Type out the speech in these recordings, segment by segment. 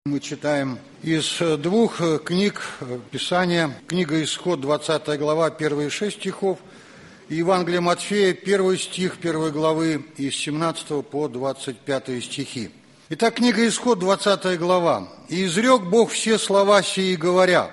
Мы читаем из двух книг Писания. Книга Исход, 20 глава, первые 6 стихов, и Евангелие Матфея, 1 стих 1 главы, из 17 по 25 стихи. Итак, книга Исход, 20 глава. «И изрек Бог все слова сии, говоря: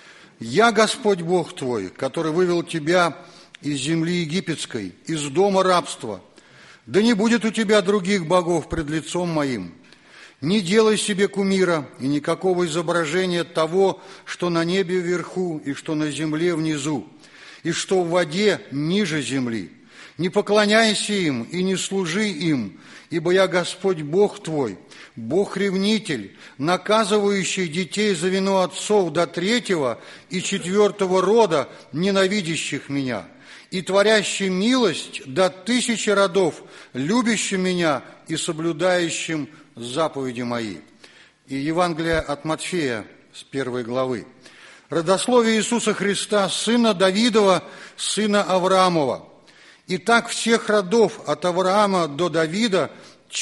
Я Господь Бог твой, который вывел тебя из земли египетской, из дома рабства. Да не будет у тебя других богов пред лицом моим. Не делай себе кумира и никакого изображения того, что на небе вверху и что на земле внизу, и что в воде ниже земли. Не поклоняйся им и не служи им, ибо я Господь Бог твой, Бог-ревнитель, наказывающий детей за вину отцов до 3-го и 4-го рода, ненавидящих меня, и творящий милость до 1000 родов, любящим меня и соблюдающим заповеди мои». И Евангелие от Матфея с 1 главы. Родословие Иисуса Христа, сына Давидова, сына Авраамова. Итак, всех родов от Авраама до Давида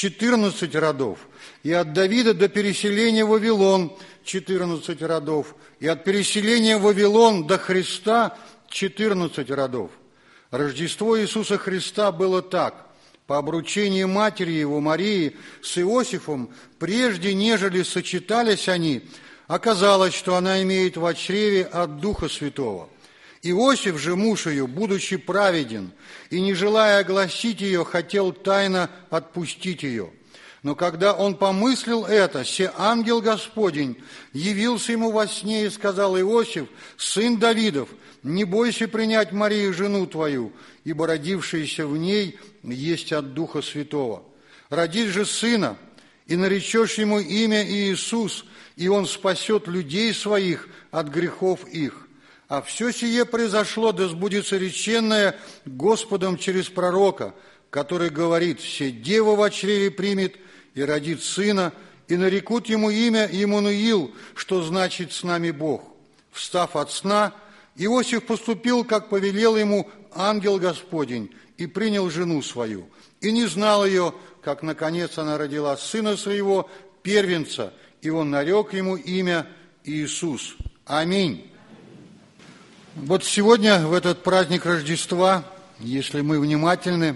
14 родов, и от Давида до переселения в Вавилон 14 родов, и от переселения в Вавилон до Христа 14 родов. Рождество Иисуса Христа было так: по обручении матери его, Марии, с Иосифом, прежде нежели сочетались они, оказалось, что она имеет во чреве от Духа Святого. Иосиф же, муж ее, будучи праведен, и не желая огласить ее, хотел тайно отпустить ее. Но когда он помыслил это, се ангел Господень явился ему во сне и сказал: Иосиф, сын Давидов, не бойся принять Марию, жену твою, ибо родившаяся в ней есть от Духа Святого. Родишь же сына, и наречешь ему имя Иисус, и он спасет людей своих от грехов их. А все сие произошло, да сбудется реченное Господом через пророка, который говорит: «Се дева во чреве примет и родит сына, и нарекут ему имя Иммануил, что значит с нами Бог». Встав от сна, Иосиф поступил, как повелел ему ангел Господень, и принял жену свою, и не знал ее, как, наконец, она родила сына своего, первенца, и он нарек ему имя Иисус. Аминь. Вот сегодня, в этот праздник Рождества, если мы внимательны,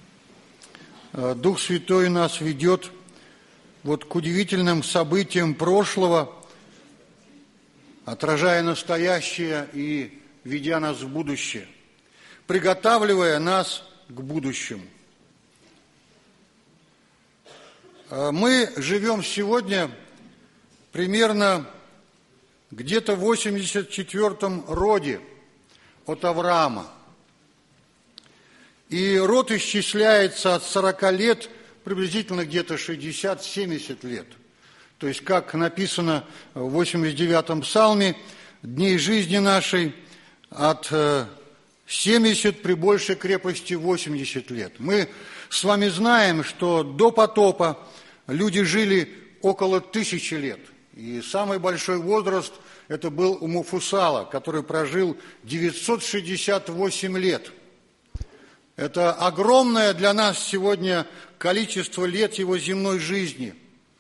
Дух Святой нас ведет вот к удивительным событиям прошлого, отражая настоящее и ведя нас в будущее, приготавливая нас к будущему. Мы живем сегодня примерно где-то в 84-м роде от Авраама. И род исчисляется от 40 лет, приблизительно где-то 60-70 лет. То есть, как написано в 89-м псалме, дней жизни нашей от 70 при большей крепости 80 лет. Мы с вами знаем, что до потопа люди жили около 1000 лет. И самый большой возраст это был у Мафусала, который прожил 968 лет. Это огромное для нас сегодня количество лет его земной жизни.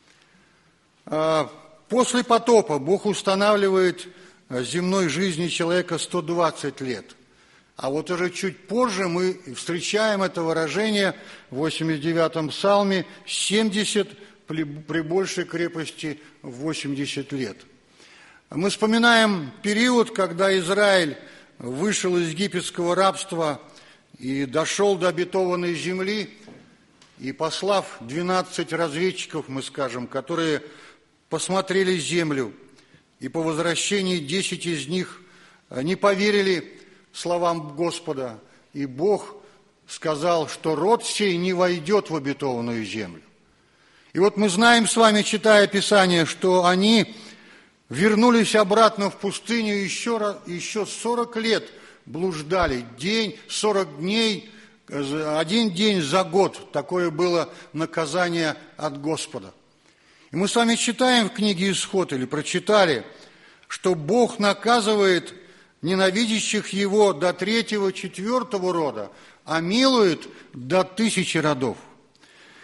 После потопа Бог устанавливает земной жизни человека 120 лет. А вот уже чуть позже мы встречаем это выражение в 89-м псалме: 70 при большей крепости 80 лет. Мы вспоминаем период, когда Израиль вышел из египетского рабства и дошел до обетованной земли, и послав 12 разведчиков, мы скажем, которые посмотрели землю, и по возвращении 10 из них не поверили словам Господа, и Бог сказал, что род сей не войдет в обетованную землю. И вот мы знаем с вами, читая Писание, что они вернулись обратно в пустыню, еще 40 лет блуждали, 40 дней, 1 день за год. Такое было наказание от Господа. И мы с вами читаем в книге Исход, или прочитали, что Бог наказывает ненавидящих его до 3-го, 4-го рода, а милует до 1000 родов.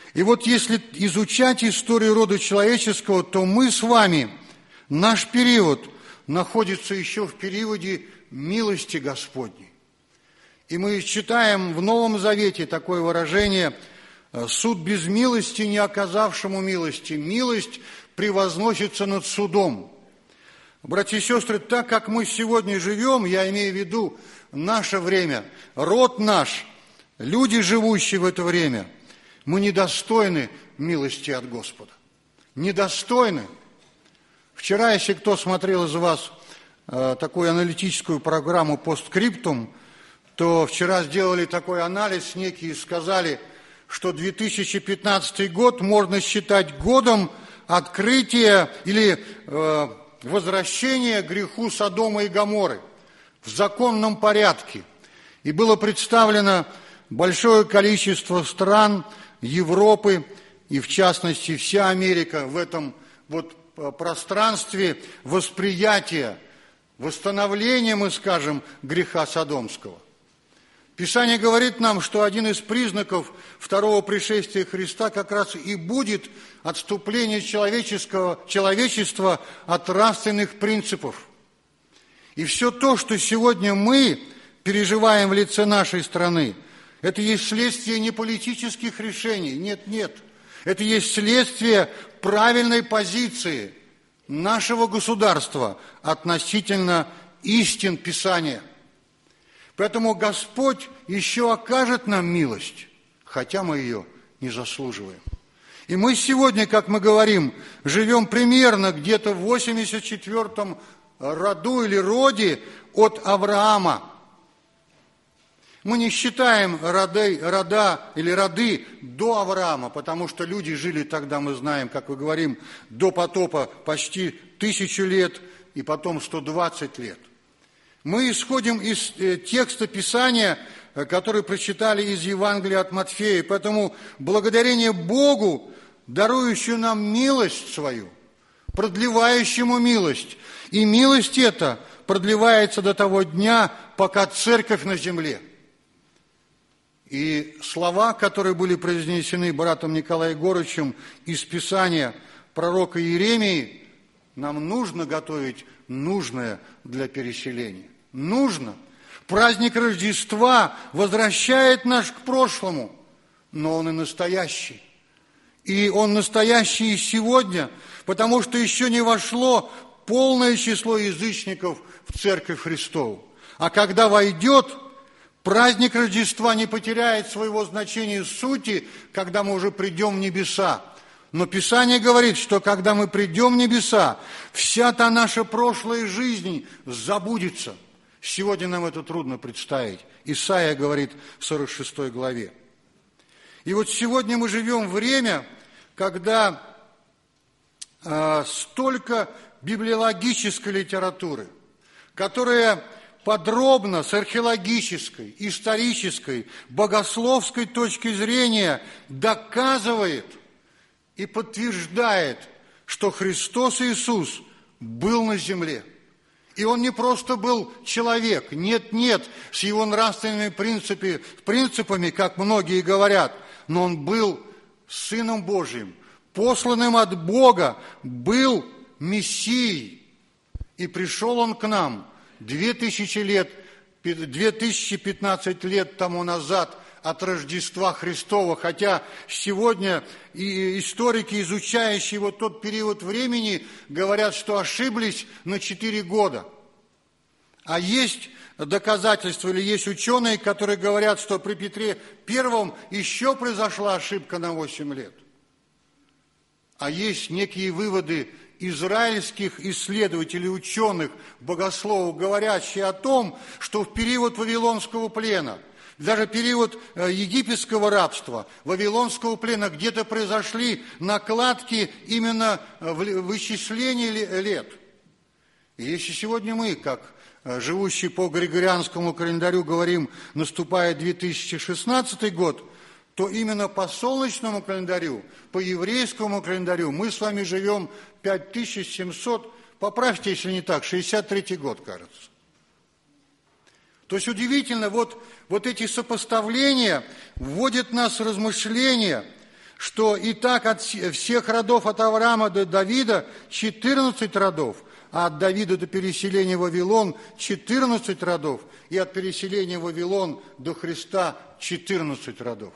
И вот если изучать историю рода человеческого, то мы с вами, наш период находится еще в периоде милости Господней. И мы читаем в Новом Завете такое выражение: «Суд без милости, не оказавшему милости, милость превозносится над судом». Братья и сестры, так как мы сегодня живем, я имею в виду наше время, род наш, люди, живущие в это время, мы недостойны милости от Господа. Недостойны. Вчера, если кто смотрел из вас такую аналитическую программу «Постскриптум», то вчера сделали такой анализ некий и сказали, что 2015 год можно считать годом открытия или возвращения к греху Содома и Гоморры в законном порядке. И было представлено большое количество стран Европы, и в частности вся Америка в этом вот пространстве восприятия, восстановления, мы скажем, греха Содомского. Писание говорит нам, что один из признаков второго пришествия Христа как раз и будет отступление человечества от нравственных принципов. И все то, что сегодня мы переживаем в лице нашей страны, это есть следствие не политических решений, нет. Это есть следствие правильной позиции нашего государства относительно истин Писания. Поэтому Господь еще окажет нам милость, хотя мы ее не заслуживаем. И мы сегодня, как мы говорим, живем примерно где-то в 84-м роду или роде от Авраама. Мы не считаем рода или роды до Авраама, потому что люди жили тогда, мы знаем, как мы говорим, до потопа почти 1000 лет и потом 120 лет. Мы исходим из текста Писания, который прочитали из Евангелия от Матфея, поэтому благодарение Богу, дарующему нам милость свою, продлевающему милость, и милость эта продлевается до того дня, пока церковь на земле. И слова, которые были произнесены братом Николаем Егорычем из Писания пророка Иеремии, нам нужно готовить нужное для переселения. Нужно. Праздник Рождества возвращает нас к прошлому, но он и настоящий. И он настоящий и сегодня, потому что еще не вошло полное число язычников в Церковь Христову. А когда войдет, праздник Рождества не потеряет своего значения сути, когда мы уже придем в небеса. Но Писание говорит, что когда мы придем в небеса, вся та наша прошлая жизнь забудется. Сегодня нам это трудно представить. Исаия говорит в 46 главе. И вот сегодня мы живем в время, когда столько библиологической литературы, которая подробно с археологической, исторической, богословской точки зрения доказывает и подтверждает, что Христос Иисус был на земле. И Он не просто был человек, нет, с его нравственными принципами, как многие говорят, но Он был Сыном Божьим, посланным от Бога, был Мессией. И пришел Он к нам 2015 лет тому назад от Рождества Христова, хотя сегодня и историки, изучающие вот тот период времени, говорят, что ошиблись на 4 года. А есть доказательства, или есть ученые, которые говорят, что при Петре I еще произошла ошибка на 8 лет. А есть некие выводы израильских исследователей, ученых, богословов, говорящие о том, что в период Вавилонского плена, даже период египетского рабства, Вавилонского плена, где-то произошли накладки именно в вычислении лет. И если сегодня мы, как живущие по Григорианскому календарю, говорим, наступает 2016 год, то именно по солнечному календарю, по еврейскому календарю мы с вами живем 5700, поправьте, если не так, 63 год, кажется. То есть удивительно, вот эти сопоставления вводят нас в размышления, что и так от всех родов от Авраама до Давида 14 родов, а от Давида до переселения в Вавилон 14 родов, и от переселения в Вавилон до Христа 14 родов.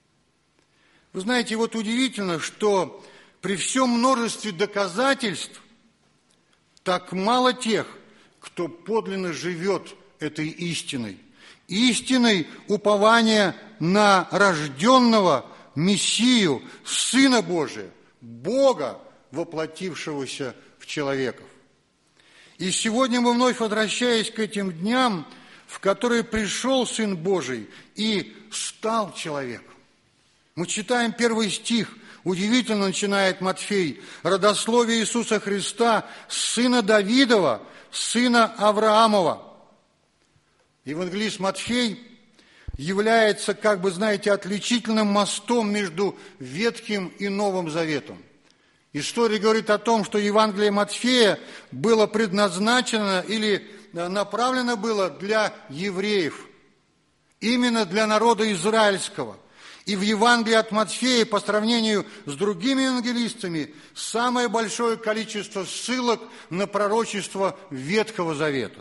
Вы знаете, вот удивительно, что при всем множестве доказательств так мало тех, кто подлинно живет этой истиной. Истиной упования на рожденного Мессию, Сына Божия, Бога, воплотившегося в человеков. И сегодня мы вновь возвращаясь к этим дням, в которые пришел Сын Божий и стал человеком. Мы читаем первый стих, удивительно начинает Матфей, родословие Иисуса Христа, сына Давидова, сына Авраамова. Евангелист Матфей является, как бы, знаете, отличительным мостом между Ветхим и Новым Заветом. История говорит о том, что Евангелие Матфея было предназначено или направлено было для евреев, именно для народа израильского. И в Евангелии от Матфея, по сравнению с другими евангелистами, самое большое количество ссылок на пророчество Ветхого Завета.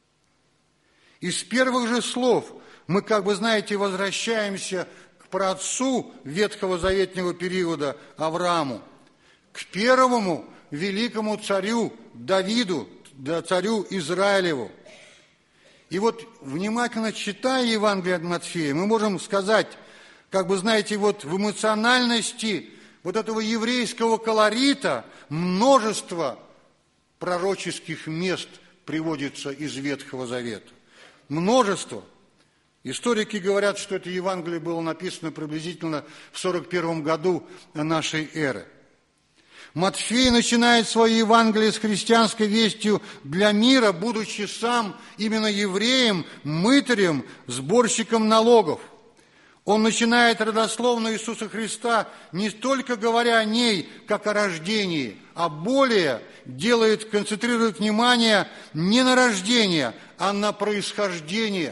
Из первых же слов мы, как бы, знаете, возвращаемся к праотцу ветхого заветного периода Аврааму, к первому великому царю Давиду, царю Израилеву. И вот, внимательно читая Евангелие от Матфея, мы можем сказать, как бы, знаете, вот в эмоциональности вот этого еврейского колорита множество пророческих мест приводится из Ветхого Завета. Множество. Историки говорят, что это Евангелие было написано приблизительно в 41 году нашей эры. Матфей начинает свое Евангелие с христианской вестью для мира, будучи сам именно евреем, мытарем, сборщиком налогов. Он начинает родословную Иисуса Христа не только говоря о ней, как о рождении, а более концентрирует внимание не на рождение, а на происхождение.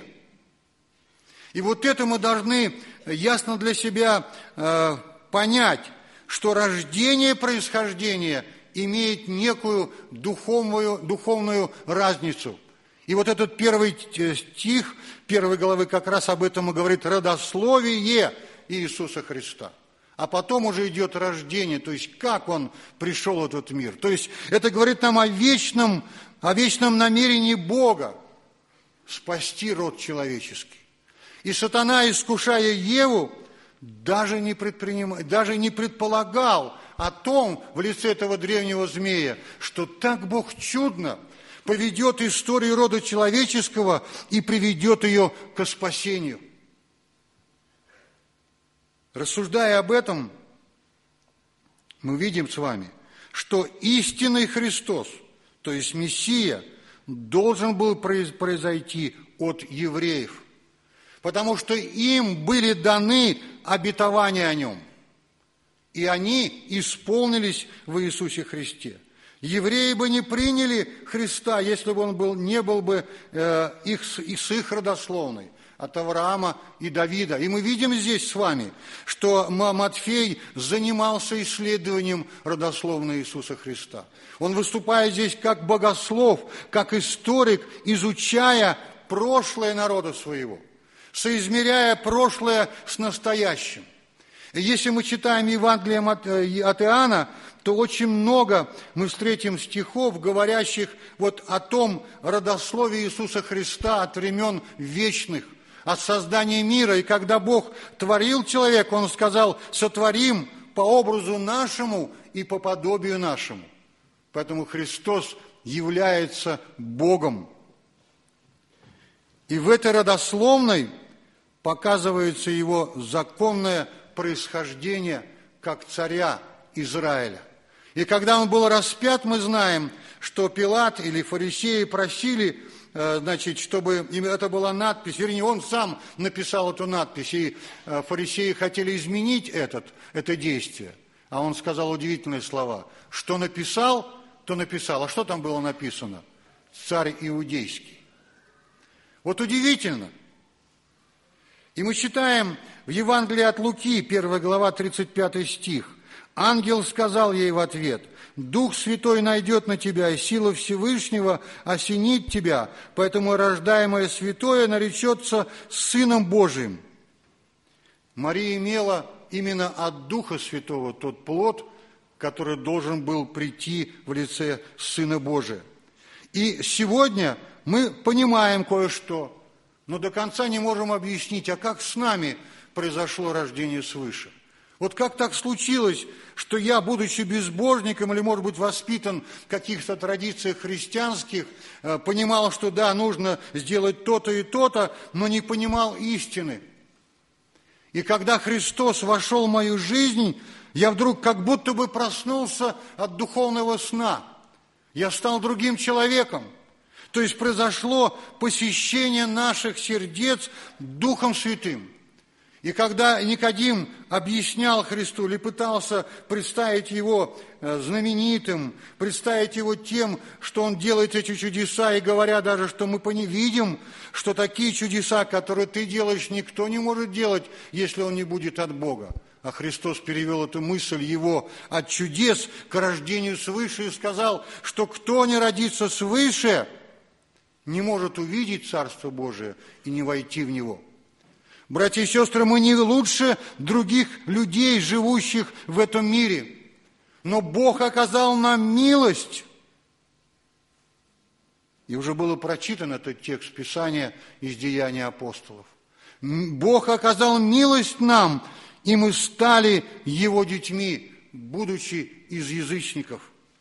И вот это мы должны ясно для себя понять, что рождение и происхождение имеет некую духовную разницу. И вот этот первый стих первой главы как раз об этом и говорит: родословие Иисуса Христа. А потом уже идет рождение, то есть как Он пришел в этот мир. То есть это говорит нам о вечном намерении Бога спасти род человеческий. И сатана, искушая Еву, даже не предполагал о том в лице этого древнего змея, что так Бог чудно поведет историю рода человеческого и приведет ее к спасению. Рассуждая об этом, мы видим с вами, что истинный Христос, то есть Мессия, должен был произойти от евреев, потому что им были даны обетования о Нем, и они исполнились в Иисусе Христе. Евреи бы не приняли Христа, если бы Он не был бы с их родословной, от Авраама и Давида. И мы видим здесь с вами, что Матфей занимался исследованием родословной Иисуса Христа. Он выступает здесь как богослов, как историк, изучая прошлое народа своего, соизмеряя прошлое с настоящим. И если мы читаем Евангелие от Иоанна, то очень много мы встретим стихов, говорящих вот о том родословии Иисуса Христа от времен вечных, от создания мира. И когда Бог творил человека, Он сказал: сотворим по образу нашему и по подобию нашему. Поэтому Христос является Богом. И в этой родословной показывается Его законное происхождение как царя Израиля. И когда Он был распят, мы знаем, что Пилат или фарисеи просили, чтобы это была надпись, вернее, он сам написал эту надпись, и фарисеи хотели изменить это действие. А он сказал удивительные слова: что написал, то написал. А что там было написано? Царь иудейский. Вот удивительно. И мы читаем в Евангелии от Луки, 1 глава, 35 стих. «Ангел сказал ей в ответ: Дух Святой найдет на тебя, и сила Всевышнего осенит тебя, поэтому рождаемое святое наречется Сыном Божиим». Мария имела именно от Духа Святого тот плод, который должен был прийти в лице Сына Божия. И сегодня мы понимаем кое-что, но до конца не можем объяснить, а как с нами произошло рождение свыше. Вот как так случилось, что я, будучи безбожником или, может быть, воспитан в каких-то традициях христианских, понимал, что да, нужно сделать то-то и то-то, но не понимал истины. И когда Христос вошел в мою жизнь, я вдруг как будто бы проснулся от духовного сна. Я стал другим человеком. То есть произошло посещение наших сердец Духом Святым. И когда Никодим объяснял Христу или пытался представить его знаменитым, представить его тем, что он делает эти чудеса, и говоря даже, что мы видим, что такие чудеса, которые ты делаешь, никто не может делать, если он не будет от Бога. А Христос перевел эту мысль его от чудес к рождению свыше и сказал, что кто не родится свыше, не может увидеть Царство Божие и не войти в него. Братья и сестры, мы не лучше других людей, живущих в этом мире, но Бог оказал нам милость. И уже было прочитан этот текст Писания из Деяний апостолов. Бог оказал милость нам, и мы стали Его детьми, будучи из язычников.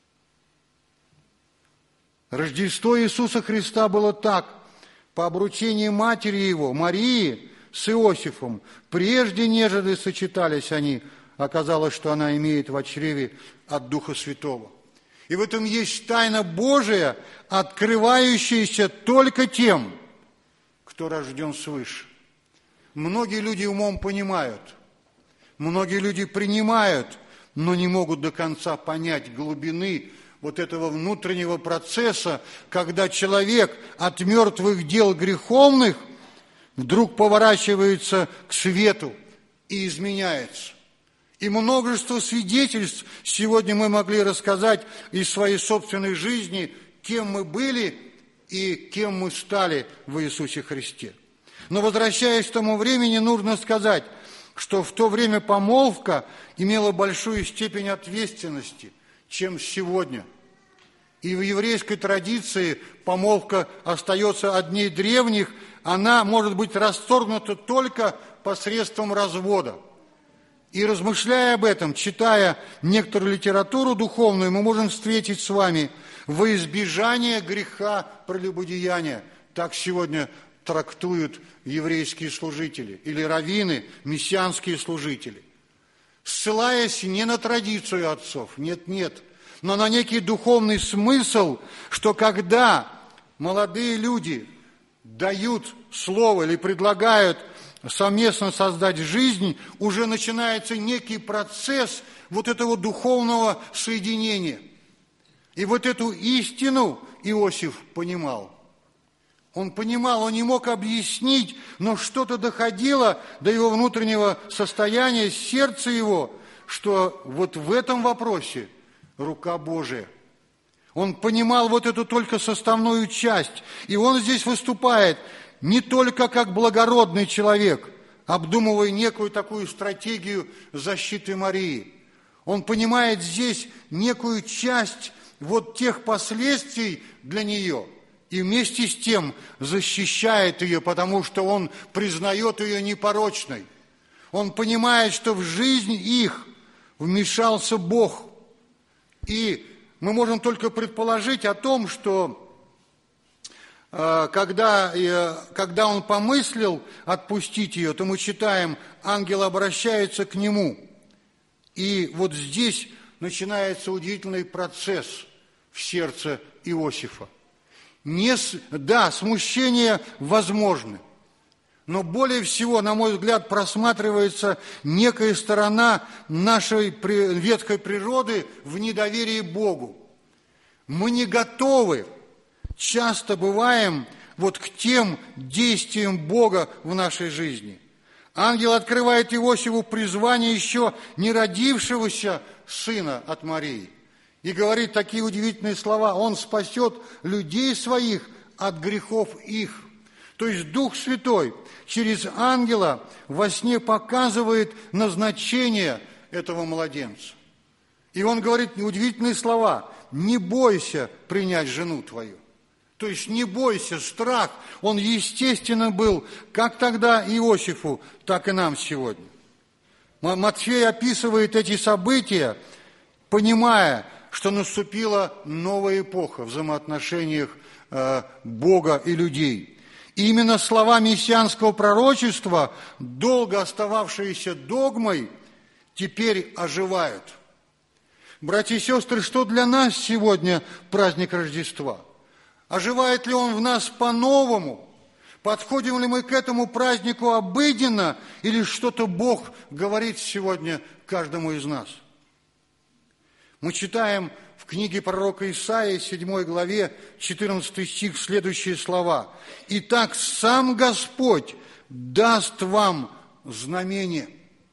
Рождество Иисуса Христа было так. По обручении матери Его, Марии, с Иосифом, прежде нежели сочетались они, оказалось, что она имеет в чреве от Духа Святого. И в этом есть тайна Божия, открывающаяся только тем, кто рожден свыше. Многие люди умом понимают, многие люди принимают, но не могут до конца понять глубины вот этого внутреннего процесса, когда человек от мертвых дел греховных вдруг поворачивается к свету и изменяется. И множество свидетельств сегодня мы могли рассказать из своей собственной жизни, кем мы были и кем мы стали в Иисусе Христе. Но, возвращаясь к тому времени, нужно сказать, что в то время помолвка имела большую степень ответственности, чем сегодня. И в еврейской традиции помолвка остается одней древних, она может быть расторгнута только посредством развода. И размышляя об этом, читая некоторую литературу духовную, мы можем встретить с вами во избежание греха прелюбодеяния. Так сегодня трактуют еврейские служители или раввины, мессианские служители. Ссылаясь не на традицию отцов, нет, но на некий духовный смысл, что когда молодые люди дают слово или предлагают совместно создать жизнь, уже начинается некий процесс вот этого духовного соединения. И вот эту истину Иосиф понимал. Он понимал, он не мог объяснить, но что-то доходило до его внутреннего состояния, сердца его, что вот в этом вопросе рука Божия. Он понимал вот эту только составную часть. И он здесь выступает не только как благородный человек, обдумывая некую такую стратегию защиты Марии. Он понимает здесь некую часть вот тех последствий для нее. И вместе с тем защищает ее, потому что он признает ее непорочной. Он понимает, что в жизнь их вмешался Бог. И мы можем только предположить о том, что когда он помыслил отпустить ее, то мы читаем, ангел обращается к нему. И вот здесь начинается удивительный процесс в сердце Иосифа. Да, смущение возможно, но более всего, на мой взгляд, просматривается некая сторона нашей ветхой природы в недоверии Богу. Мы не готовы, часто бываем, вот к тем действиям Бога в нашей жизни. Ангел открывает Иосифу призвание еще не родившегося сына от Марии и говорит такие удивительные слова: «Он спасет людей своих от грехов их». То есть Дух Святой через ангела во сне показывает назначение этого младенца. И он говорит удивительные слова: «Не бойся принять жену твою». То есть не бойся, страх, он естественно был как тогда Иосифу, так и нам сегодня. Матфей описывает эти события, понимая, что наступила новая эпоха в взаимоотношениях Бога и людей. И именно слова мессианского пророчества, долго остававшиеся догмой, теперь оживают. Братья и сестры, что для нас сегодня праздник Рождества? Оживает ли он в нас по-новому? Подходим ли мы к этому празднику обыденно, или что-то Бог говорит сегодня каждому из нас? Мы читаем в книге пророка Исаии, 7 главе, 14 стих, следующие слова: «Итак, сам Господь даст вам знамение».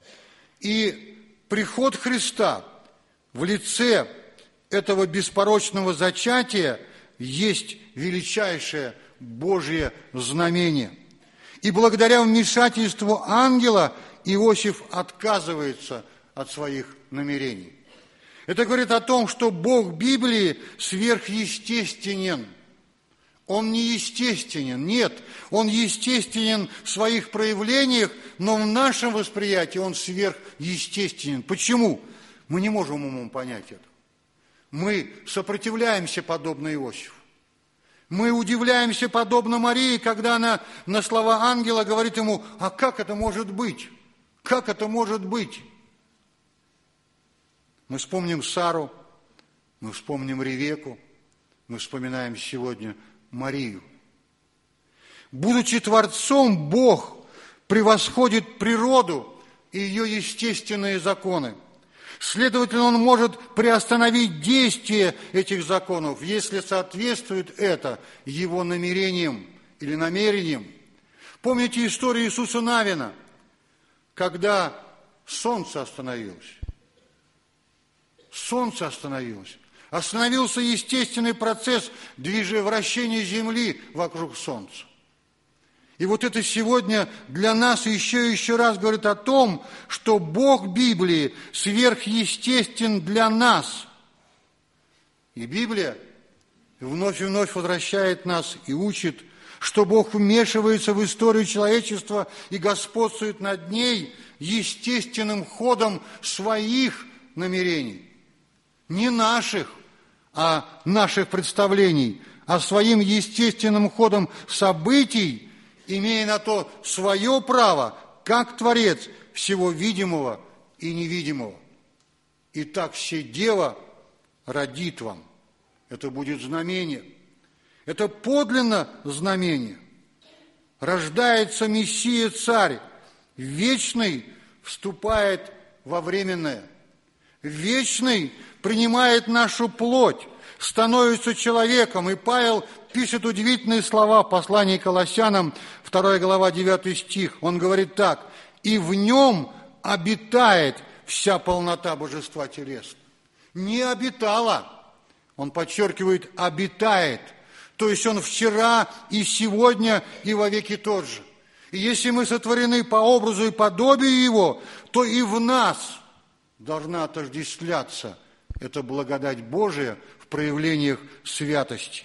И приход Христа в лице этого беспорочного зачатия есть величайшее Божье знамение. И благодаря вмешательству ангела Иосиф отказывается от своих намерений. Это говорит о том, что Бог Библии сверхъестественен. Он не естественен, нет, Он естественен в своих проявлениях, но в нашем восприятии Он сверхъестественен. Почему? Мы не можем умом понять это. Мы сопротивляемся подобно Иосифу. Мы удивляемся подобно Марии, когда она на слова ангела говорит ему: «А как это может быть? Как это может быть?» Мы вспомним Сару, мы вспомним Ревеку, мы вспоминаем сегодня Марию. Будучи Творцом, Бог превосходит природу и ее естественные законы. Следовательно, Он может приостановить действие этих законов, если соответствует это Его намерениям или намерениям. Помните историю Иисуса Навина, когда солнце остановилось? Солнце остановилось. Остановился естественный процесс вращения Земли вокруг Солнца. И вот это сегодня для нас еще раз говорит о том, что Бог Библии сверхъестествен для нас. И Библия вновь и вновь возвращает нас и учит, что Бог вмешивается в историю человечества и господствует над ней естественным ходом своих намерений. Не наших, а наших представлений, а своим естественным ходом событий, имея на то свое право, как Творец всего видимого и невидимого. Итак, все дева родит вам. Это будет знамение. Это подлинно знамение. Рождается Мессия-Царь, вечный вступает во временное. Вечный принимает нашу плоть, становится человеком. И Павел пишет удивительные слова в послании к Колоссянам, 2 глава, 9 стих. Он говорит так: «И в нем обитает вся полнота божества телесного». Не обитала, он подчеркивает, обитает. То есть он вчера и сегодня и вовеки тот же. И если мы сотворены по образу и подобию Его, то и в нас должна отождествляться эта благодать Божия в проявлениях святости.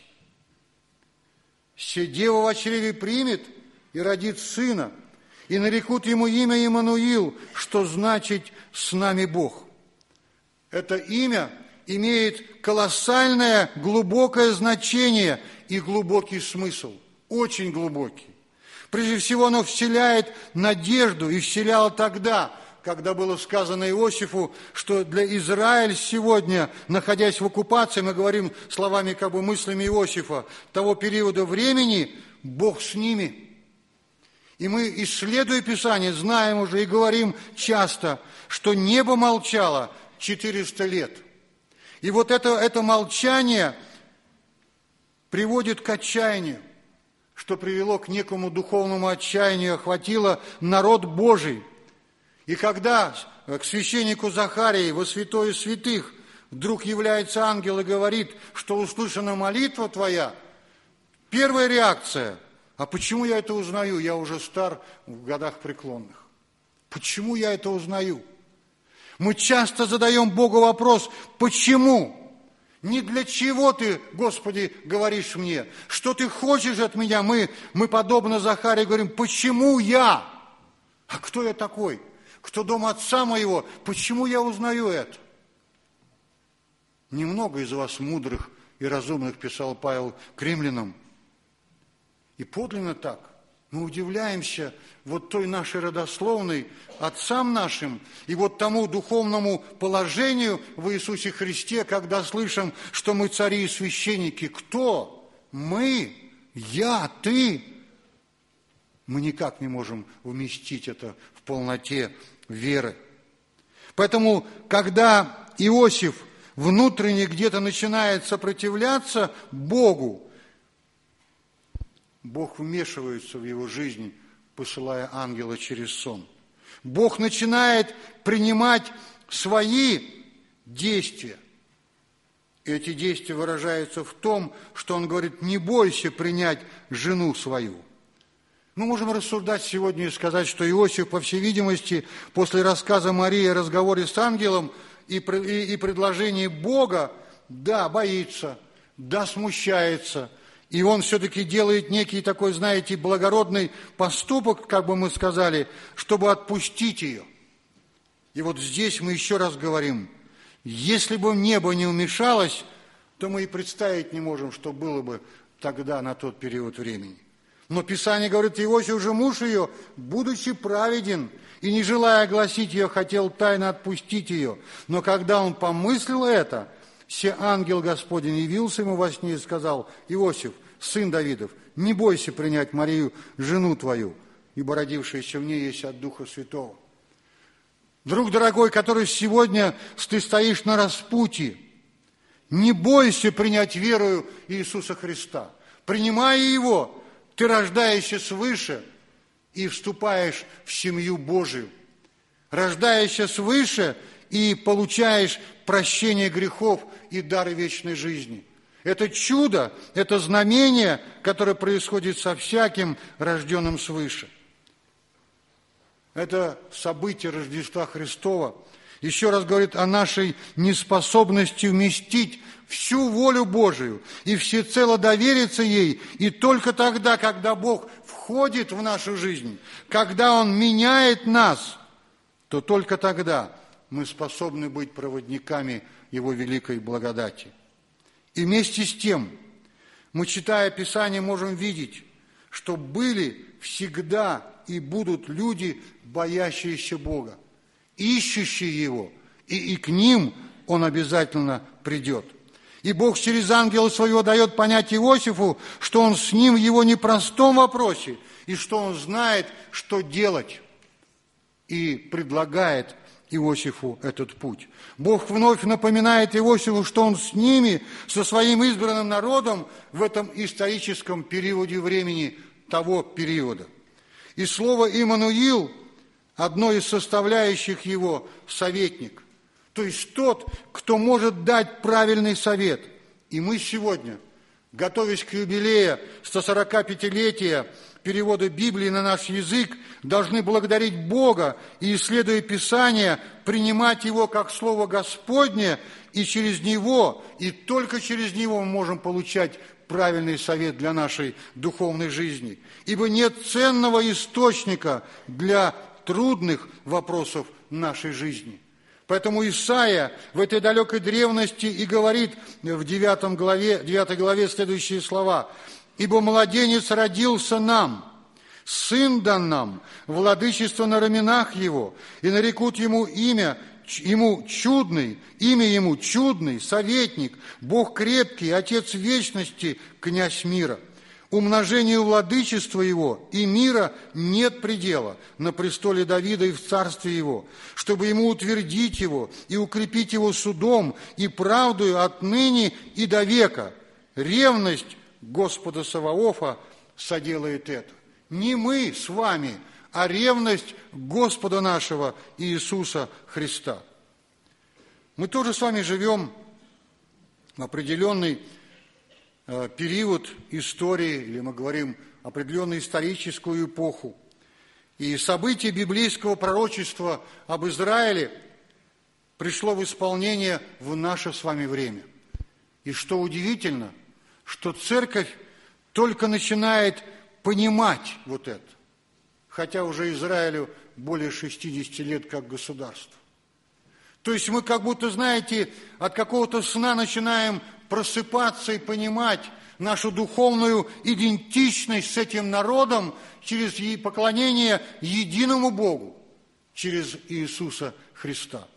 «Се дева во чреве примет и родит сына, и нарекут ему имя Иммануил, что значит «с нами Бог». Это имя имеет колоссальное, глубокое значение и глубокий смысл, очень глубокий. Прежде всего, оно вселяет надежду, и вселяло тогда, когда было сказано Иосифу, что для Израиля сегодня, находясь в оккупации, мы говорим словами, как бы мыслями Иосифа, того периода времени, Бог с ними. И мы, исследуя Писание, знаем уже и говорим часто, что небо молчало 400 лет. И вот это молчание приводит к отчаянию. что привело к некому духовному отчаянию, охватило народ Божий. И когда к священнику Захарии во святое святых вдруг является ангел и говорит, что услышана молитва твоя, первая реакция: а почему я это узнаю? Я уже стар, в годах преклонных. Почему я это узнаю? Мы часто задаем Богу вопрос: почему? Не для чего ты, Господи, говоришь мне? Что ты хочешь от меня? Мы подобно Захарии говорим: почему я? А кто я такой? Кто дом отца моего? Почему я узнаю это? Немного из вас мудрых и разумных, писал Павел к римлянам. И подлинно так. Мы удивляемся вот той нашей родословной, отцам нашим, и вот тому духовному положению в Иисусе Христе, когда слышим, что мы цари и священники. Кто? Мы? Я? Ты? Мы никак не можем вместить это в полноте веры. Поэтому, когда Иосиф внутренне где-то начинает сопротивляться Богу, Бог вмешивается в его жизнь, посылая ангела через сон. Бог начинает принимать свои действия. Эти действия выражаются в том, что он говорит: не бойся принять жену свою. Мы можем рассуждать сегодня и сказать, что Иосиф, по всей видимости, после рассказа Марии о разговоре с ангелом и предложении Бога, да, боится, да, смущается. И он все-таки делает некий такой, знаете, благородный поступок, как бы мы сказали, чтобы отпустить ее. И вот здесь мы еще раз говорим: если бы небо не вмешалось, то мы и представить не можем, что было бы тогда на тот период времени. Но Писание говорит: Иосиф же, муж ее, будучи праведен и не желая огласить ее, хотел тайно отпустить ее. Но когда он помыслил это, се ангел Господень явился ему во сне и сказал: Иосиф, сын Давидов, не бойся принять Марию, жену твою, ибо родившаяся в ней есть от Духа Святого. Друг дорогой, который сегодня ты стоишь на распутье, не бойся принять верою Иисуса Христа. Принимая Его, ты рождаешься свыше и вступаешь в семью Божию. Рождаешься свыше и получаешь прощение грехов и дар вечной жизни. Это чудо, это знамение, которое происходит со всяким рожденным свыше. Это событие Рождества Христова еще раз говорит о нашей неспособности вместить всю волю Божию и всецело довериться ей. И только тогда, когда Бог входит в нашу жизнь, когда Он меняет нас, то только тогда мы способны быть проводниками Его великой благодати. И вместе с тем, мы, читая Писание, можем видеть, что были всегда и будут люди, боящиеся Бога, ищущие Его, и к ним Он обязательно придет. И Бог через ангела своего дает понять Иосифу, что Он с ним в его непростом вопросе, и что Он знает, что делать, и предлагает Иосифу этот путь. Бог вновь напоминает Иосифу, что Он с ними, со своим избранным народом в этом историческом периоде времени, того периода. И слово «Иммануил» одно из составляющих его советник, то есть тот, кто может дать правильный совет. И мы сегодня, готовясь к юбилею 145-летия перевода Библии на наш язык, должны благодарить Бога и, исследуя Писание, принимать его как Слово Господне, и через него, и только через него мы можем получать правильный совет для нашей духовной жизни. Ибо нет ценного источника для трудных вопросов нашей жизни. Поэтому Исаия в этой далекой древности и говорит в 9 главе следующие слова: «Ибо младенец родился нам, сын дан нам, владычество на раменах его, и нарекут ему имя ему чудный, советник, Бог крепкий, Отец вечности, князь мира. Умножению владычества его и мира нет предела на престоле Давида и в царстве его, чтобы ему утвердить его и укрепить его судом и правдою отныне и до века. Ревность Господа Саваофа соделает это. Не мы с вами, а ревность Господа нашего Иисуса Христа. Мы тоже с вами живем в определенный период истории, или мы говорим определенную историческую эпоху. И событие библейского пророчества об Израиле пришло в исполнение в наше с вами время. И что удивительно, что церковь только начинает понимать вот это, хотя уже Израилю более 60 лет как государство. То есть мы как будто, знаете, от какого-то сна начинаем просыпаться и понимать нашу духовную идентичность с этим народом через поклонение единому Богу, через Иисуса Христа.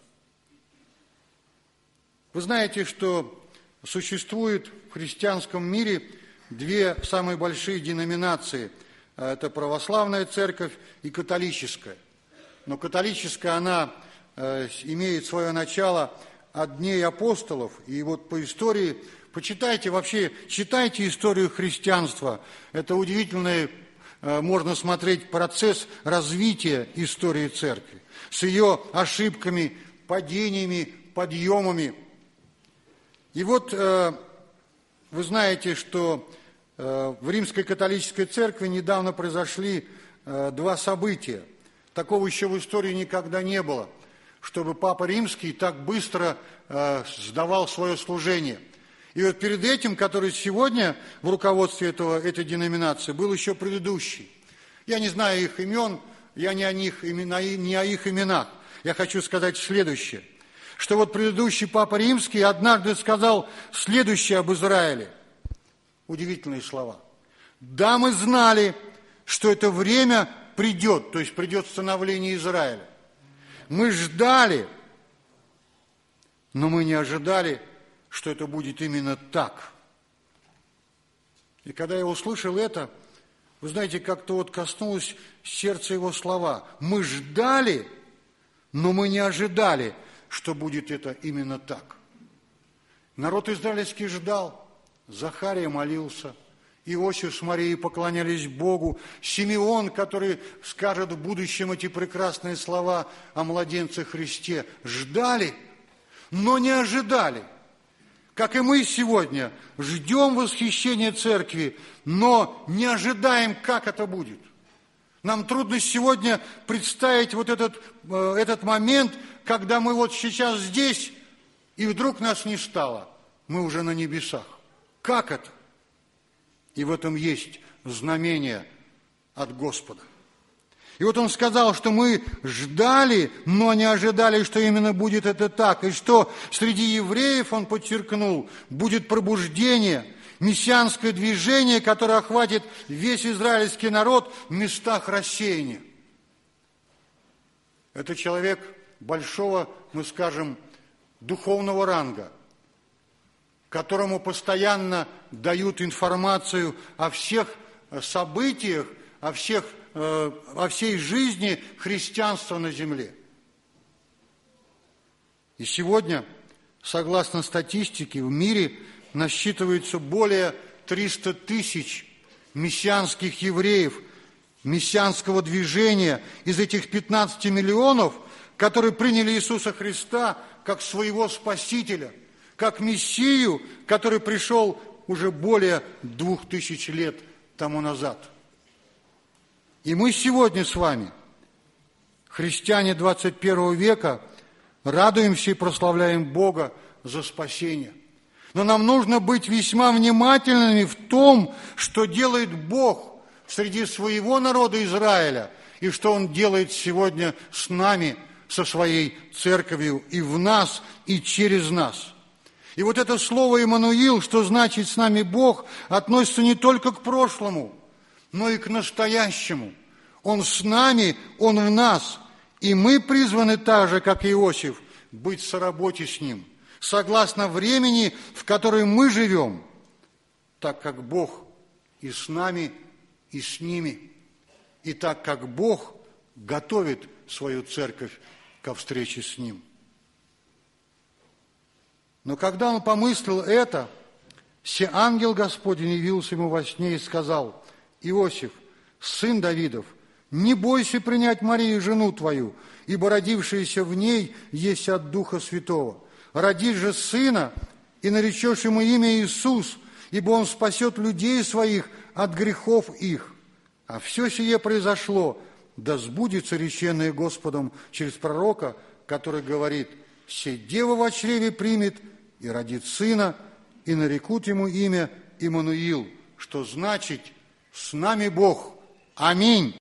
Вы знаете, что существует в христианском мире две самые большие деноминации. Это православная церковь и католическая. Но католическая, она имеет свое начало от дней апостолов. И вот по истории, почитайте вообще, читайте историю христианства. Это удивительный, можно смотреть, процесс развития истории церкви. С ее ошибками, падениями, подъемами. И вот вы знаете, что в Римской католической церкви недавно произошли два события. Такого еще в истории никогда не было, чтобы Папа Римский так быстро сдавал свое служение. И вот перед этим, который сегодня в руководстве этой деноминации, был еще предыдущий. Я не знаю их имен, я не о их именах. Я хочу сказать следующее, что вот предыдущий Папа Римский однажды сказал следующее об Израиле. Удивительные слова. Да, мы знали, что это время придет, то есть придет становление Израиля. Мы ждали, но мы не ожидали, что это будет именно так. И когда я услышал это, вы знаете, как-то вот коснулось сердца его слова. Мы ждали, но мы не ожидали, что будет это именно так. Народ израильский ждал, Захария молился, Иосиф с Марией поклонялись Богу, Симеон, который скажет в будущем эти прекрасные слова о младенце Христе, ждали, но не ожидали. Как и мы сегодня ждем восхищения церкви, но не ожидаем, как это будет. Нам трудно сегодня представить вот этот момент, когда мы вот сейчас здесь, и вдруг нас не стало. Мы уже на небесах. Как это? И в этом есть знамение от Господа. И вот он сказал, что мы ждали, но не ожидали, что именно будет это так. И что среди евреев, он подчеркнул, будет пробуждение, мессианское движение, которое охватит весь израильский народ в местах рассеяния. Это человек большого, мы скажем, духовного ранга, которому постоянно дают информацию о всех событиях, о всей жизни христианства на земле. И сегодня, согласно статистике, в мире насчитывается более 300 тысяч мессианских евреев, мессианского движения. Из этих 15 миллионов, которые приняли Иисуса Христа как своего Спасителя, как Мессию, который пришел уже более 2000 лет тому назад. И мы сегодня с вами, христиане 21 века, радуемся и прославляем Бога за спасение. Но нам нужно быть весьма внимательными в том, что делает Бог среди своего народа Израиля, и что Он делает сегодня с нами, со своей церковью, и в нас, и через нас. И вот это слово «Иммануил», что значит «с нами Бог», относится не только к прошлому, но и к настоящему. Он с нами, Он в нас. И мы призваны так же, как Иосиф, быть в соработе с Ним, согласно времени, в котором мы живем, так как Бог и с нами, и с ними, и так как Бог готовит свою церковь ко встрече с Ним. Но когда он помыслил это, се ангел Господень явился ему во сне и сказал: Иосиф, сын Давидов, не бойся принять Марию, жену твою, ибо родившееся в ней есть от Духа Святого. Родишь же сына, и наречешь ему имя Иисус, ибо он спасет людей своих от грехов их. А все сие произошло, да сбудется реченное Господом через пророка, который говорит: «Се дева во чреве примет и родит сына, и нарекут ему имя Иммануил», что значит «С нами Бог». Аминь.